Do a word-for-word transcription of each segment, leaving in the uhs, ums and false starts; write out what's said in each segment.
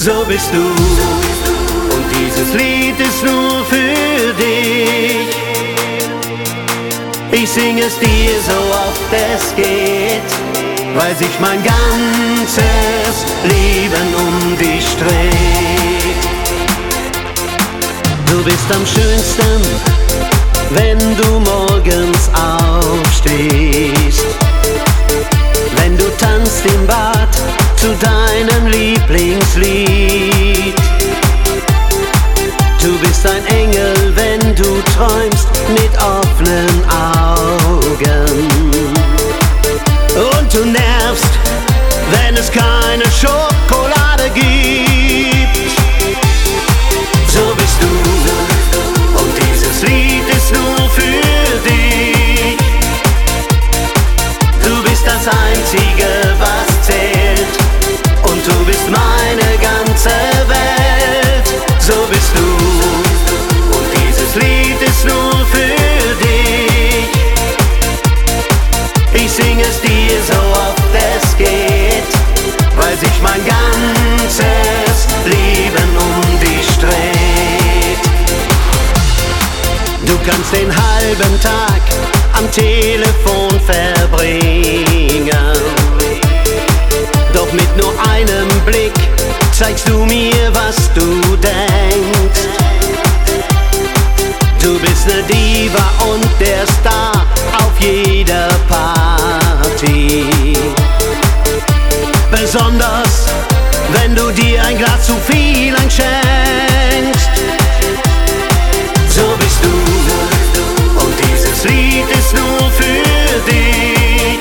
so bist du. Und dieses Lied ist nur für dich. Ich sing es dir so oft es geht, weil sich mein ganzes Leben um dich dreht. Du bist am schönsten, wenn du morgens aufstehst, wenn du tanzt im Bad zu deinem Lieblingslied. Du bist ein Engel, wenn du träumst mit offenen Augen. Und du nervst, wenn es keine Schokolade gibt. So bist du, und dieses Lied ist nur für dich. Du bist das Einzige, was zählt, und du bist meine ganze Welt. So bist du, und dieses Lied ist nur für dich. Ich sing es dir so oft es geht, weil sich mein ganzes Leben um dich dreht. Du kannst den halben Tag am Telefon verbringen, doch mit nur einem Blick zeigst du mir, was du denkst. Du bist ne Diva und der Star auf jeder Party. Besonders, wenn du dir ein Glas zu viel einschenkst. So bist du, und dieses Lied ist nur für dich.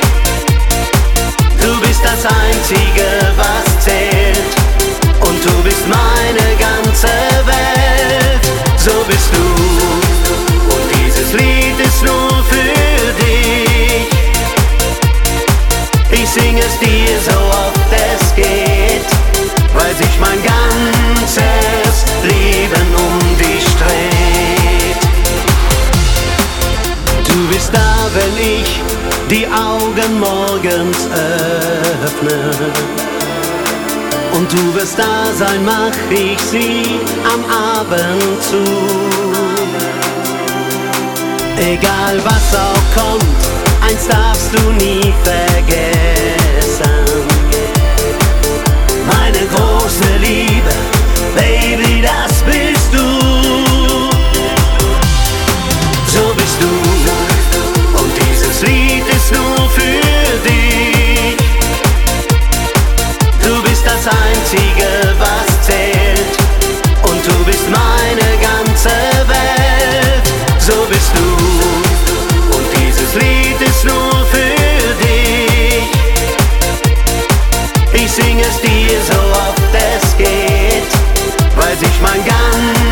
Du bist das Einzige, was zählt, und du bist meine ganze Welt. So bist du, und dieses Lied ist nur für dich. Ich sing es dir so oft es geht, weil sich mein ganzes Leben um dich dreht. Du bist da, wenn ich die Augen morgens öffne, und du wirst da sein, mach ich sie am Abend zu. Egal was auch kommt, eins darfst du nie vergessen: meine große Liebe, Baby, das bist du. So bist du, und dieses Lied ist nur für dich. Du bist das Einzige, was zählt, und du bist meine ganze Welt. So bist du, und dieses Lied ist nur für dich. Ich sing es dir so oft es geht, weil sich mein ganzes